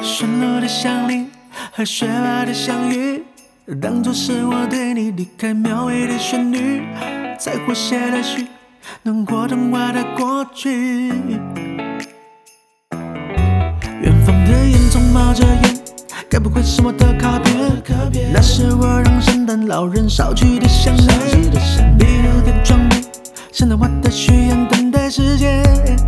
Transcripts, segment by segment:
顺路的相邻和雪花的相遇，当作是我对你离开描绘的旋律，才活写了许能过童话的过去。远方的烟囱冒着烟，该不会是我的卡片？那是我让圣诞老人捎去的项链。迷路的窗边，现在我的许愿等待实现。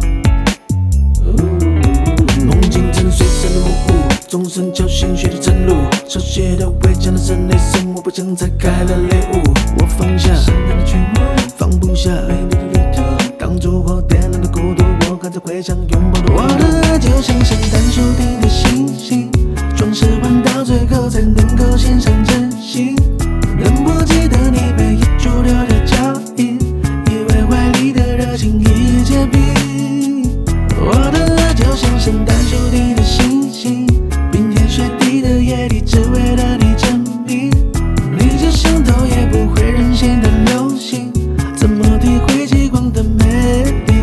梦境正随着模糊，钟声叫醒血的晨露，手写的围墙的室内生活不像拆开了礼物。我放下圣诞的曲目，放不下美丽的旅途，当烛火点燃的孤独，我还在回想拥抱的我的爱就像圣诞树底的星星，装饰完到最后才能够献上真心。能不记得你背影驻留的脚印，以为怀里的热情一夜结冰。我的爱就像圣诞树底的星星，冰天雪地的夜里只为了你证明，你就像头也不会任性的流星，怎么体会极光的美丽？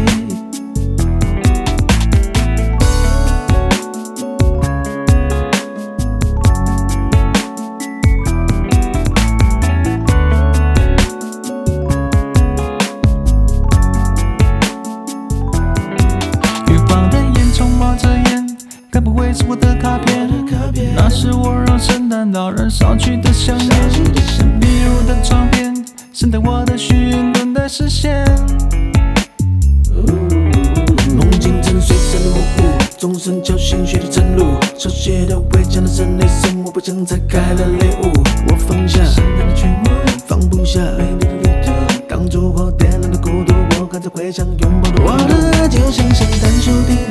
该不会是我的卡片？那是我让圣诞老人捎去的项链。迷路的窗边，圣诞我的许愿等待实现。梦境正随着模糊，钟声叫醒血的晨露，手写的围墙的室内生活不像拆开了礼物。我放下圣诞的曲目，放不下美丽的旅途，当烛火点燃的孤独，我还在回想拥抱的我的爱就像圣诞树底。